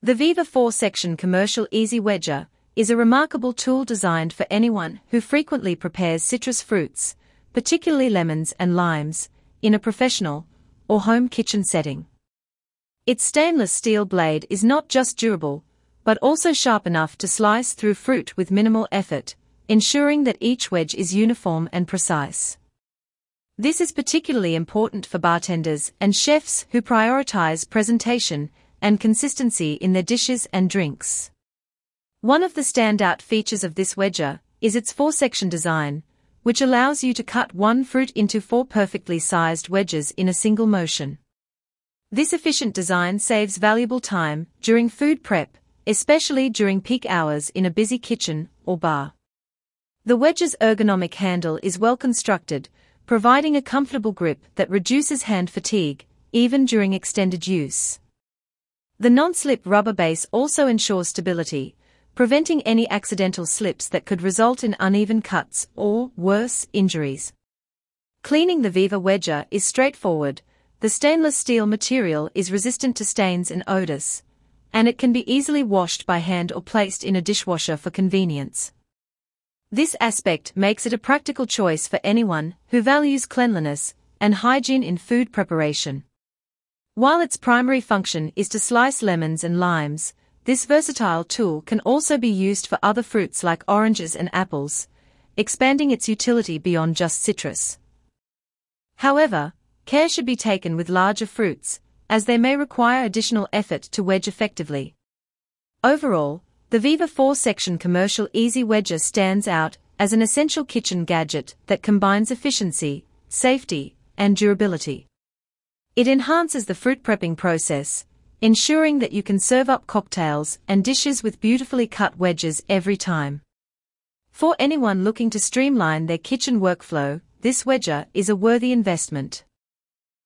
The Viva 4-section commercial easy wedger is a remarkable tool designed for anyone who frequently prepares citrus fruits, particularly lemons and limes, in a professional or home kitchen setting. Its stainless steel blade is not just durable, but also sharp enough to slice through fruit with minimal effort, ensuring that each wedge is uniform and precise. This is particularly important for bartenders and chefs who prioritize presentation and consistency in their dishes and drinks. One of the standout features of this wedger is its 4-section design, which allows you to cut one fruit into 4 perfectly sized wedges in a single motion. This efficient design saves valuable time during food prep, especially during peak hours in a busy kitchen or bar. The wedge's ergonomic handle is well constructed, providing a comfortable grip that reduces hand fatigue, even during extended use. The non-slip rubber base also ensures stability, preventing any accidental slips that could result in uneven cuts or, worse, injuries. Cleaning the Viva wedger is straightforward. The stainless steel material is resistant to stains and odors, and it can be easily washed by hand or placed in a dishwasher for convenience. This aspect makes it a practical choice for anyone who values cleanliness and hygiene in food preparation. While its primary function is to slice lemons and limes, this versatile tool can also be used for other fruits like oranges and apples, expanding its utility beyond just citrus. However, care should be taken with larger fruits, as they may require additional effort to wedge effectively. Overall, the Viva 4-section commercial easy wedger stands out as an essential kitchen gadget that combines efficiency, safety, and durability. It enhances the fruit prepping process, ensuring that you can serve up cocktails and dishes with beautifully cut wedges every time. For anyone looking to streamline their kitchen workflow, this wedger is a worthy investment.